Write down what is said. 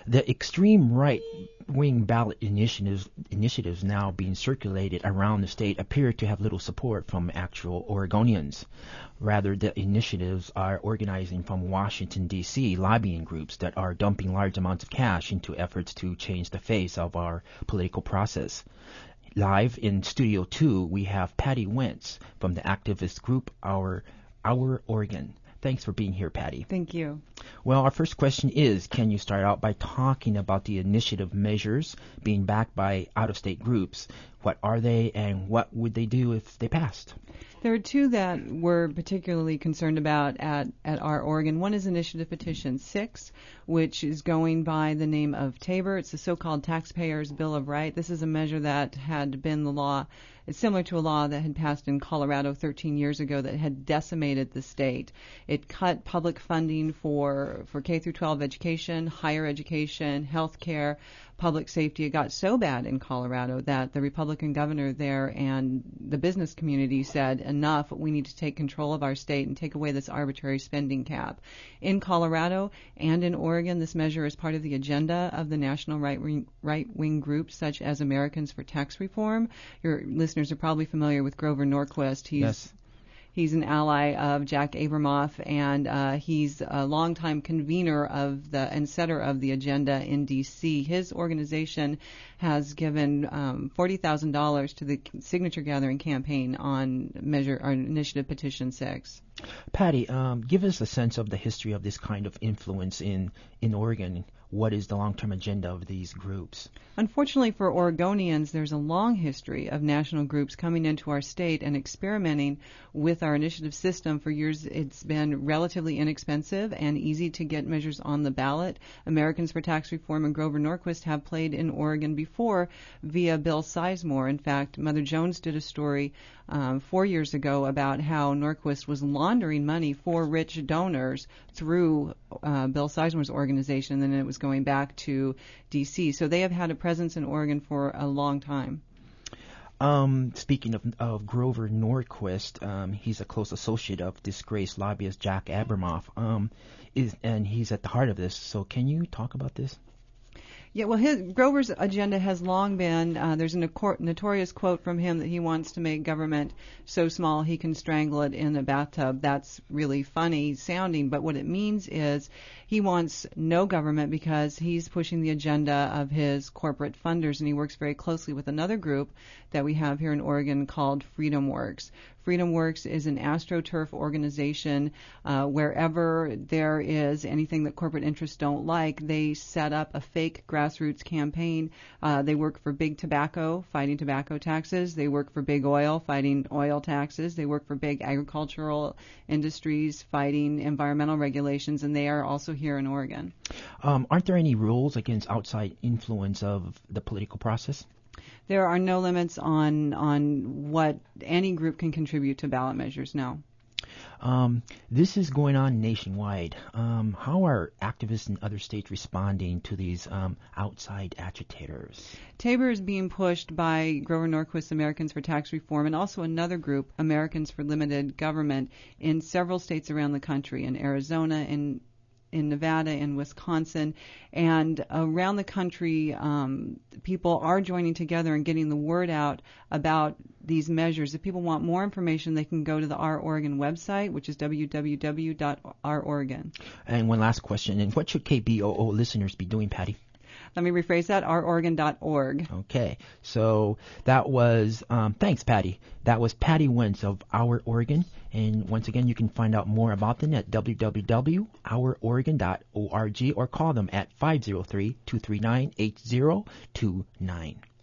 The extreme right-wing ballot initiatives now being circulated around the state appear to have little support from actual Oregonians. Rather, the initiatives are organizing from Washington, D.C. lobbying groups that are dumping large amounts of cash into efforts to change the face of our political process. Live in Studio 2, we have Patty Wentz from the activist group Our Oregon. Thanks for being here, Patty. Thank you. Well, our first question is, can you start out by talking about the initiative measures being backed by out-of-state groups? What are they, and what would they do if they passed? There are two that we're particularly concerned about at Our Oregon. One is Initiative Petition 6, which is going by the name of TABOR. It's the so-called Taxpayers' Bill of Rights. This is a measure that had been the law. It's similar to a law that had passed in Colorado 13 years ago that had decimated the state. It cut public funding for K through 12 education, higher education, health care, public safety. It got so bad in Colorado that the Republican governor there and the business community said, enough, we need to take control of our state and take away this arbitrary spending cap. In Colorado and in Oregon, this measure is part of the agenda of the national right-wing groups such as Americans for Tax Reform. Your listeners are probably familiar with Grover Norquist. Yes. He's an ally of Jack Abramoff, and he's a longtime convener of and setter of the agenda in D.C. His organization has given $40,000 to the signature gathering campaign on Initiative Petition 6. Patty, give us a sense of the history of this kind of influence in Oregon. What is the long-term agenda of these groups? Unfortunately for Oregonians, there's a long history of national groups coming into our state and experimenting with our initiative system. For years, it's been relatively inexpensive and easy to get measures on the ballot. Americans for Tax Reform and Grover Norquist have played in Oregon before via Bill Sizemore. In fact, Mother Jones did a story 4 years ago about how Norquist was laundering money for rich donors through Bill Sizemore's organization, and then it was going back to D.C. So they have had a presence in Oregon for a long time. Speaking of Grover Norquist, he's a close associate of disgraced lobbyist Jack Abramoff, and he's at the heart of this. So can you talk about this? Yeah, well, Grover's agenda has long been, there's a notorious quote from him that he wants to make government so small he can strangle it in a bathtub. That's really funny sounding, but what it means is he wants no government because he's pushing the agenda of his corporate funders, and he works very closely with another group that we have here in Oregon called FreedomWorks. FreedomWorks is an AstroTurf organization. Wherever there is anything that corporate interests don't like, they set up a fake grassroots campaign. They work for big tobacco, fighting tobacco taxes. They work for big oil, fighting oil taxes. They work for big agricultural industries, fighting environmental regulations, and they are also here in Oregon. Aren't there any rules against outside influence of the political process? There are no limits on what any group can contribute to ballot measures, no. This is going on nationwide. How are activists in other states responding to these outside agitators? TABOR is being pushed by Grover Norquist's Americans for Tax Reform and also another group, Americans for Limited Government, in several states around the country, in Arizona, in Nevada and Wisconsin, and around the country, people are joining together and getting the word out about these measures. If people want more information, they can go to the Our Oregon website, which is www.ouroregon. And one last question, and what should KBOO listeners be doing, Patty? Let me rephrase that, ouroregon.org. Okay, so that was, thanks, Patty. That was Patty Wentz of Our Oregon. And once again, you can find out more about them at www.ouroregon.org or call them at 503-239-8029.